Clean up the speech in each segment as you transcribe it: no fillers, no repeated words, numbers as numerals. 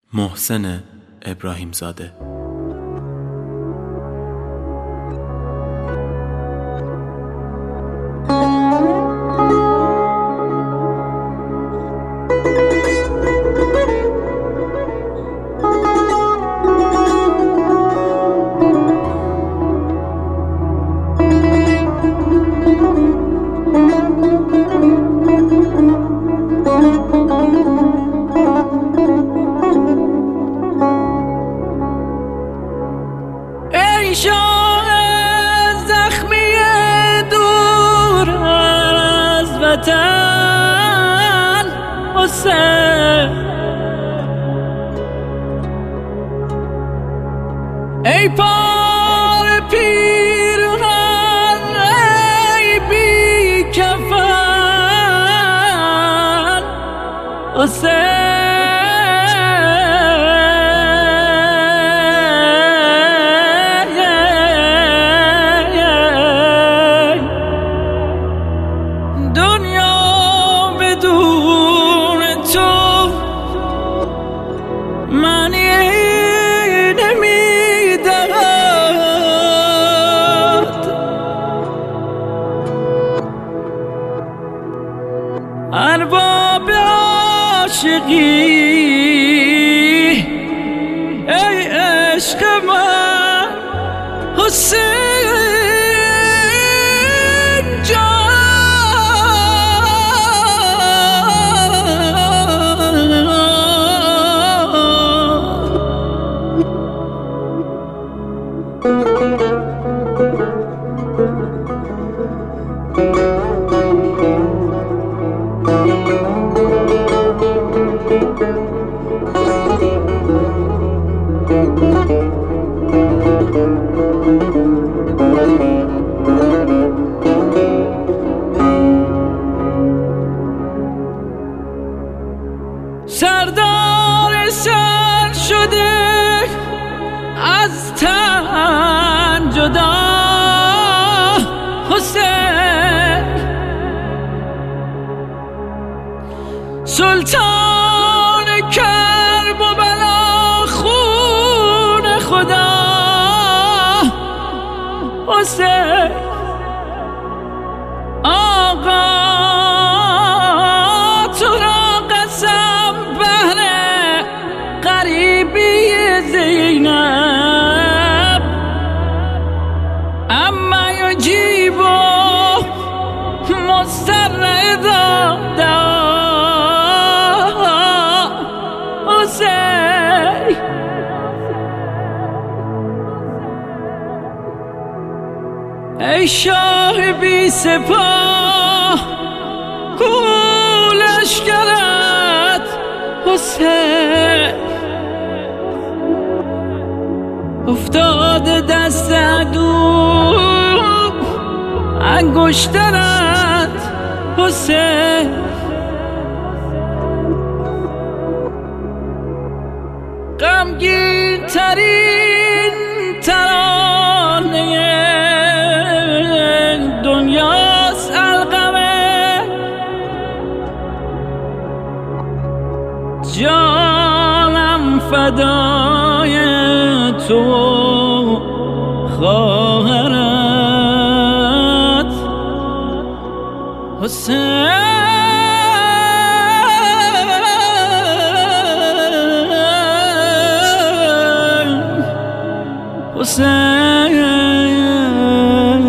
محسن ابراهیم زاده. زخمی دور از وطن حسین، ای پار پیرهن ای بی کفن حسین، ارباب عاشقی ای عشق من حسین جان، سردار سر شده از تن جدا حسین، سلطان کرب و بلا خون خدا حسین، آقا تو را قسم بهر غریبی زینب اما یجیب مضطر اذا دعا حسین، ای شاه بی سپاه کو لشکرت حسین، افتاده دست عدو انگشترت حسین، غمگین ترین ترانه دنیاست القمه، جانم فدای تو خواهرت حسین، حسین،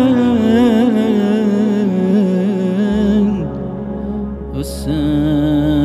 حسین.